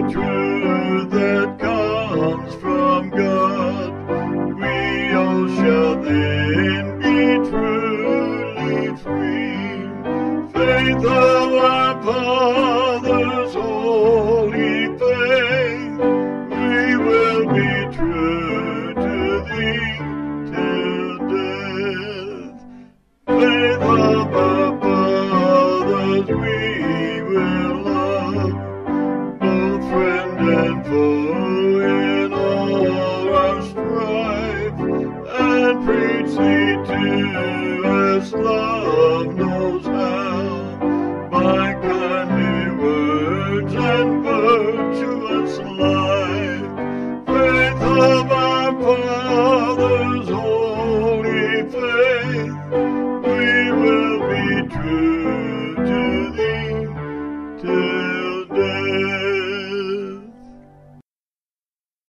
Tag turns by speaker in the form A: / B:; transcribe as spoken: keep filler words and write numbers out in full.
A: the truth that comes from God, we all shall then be truly free. Faith of our Father's holy faith, we will be true to thee till death. Faith of our fathers we will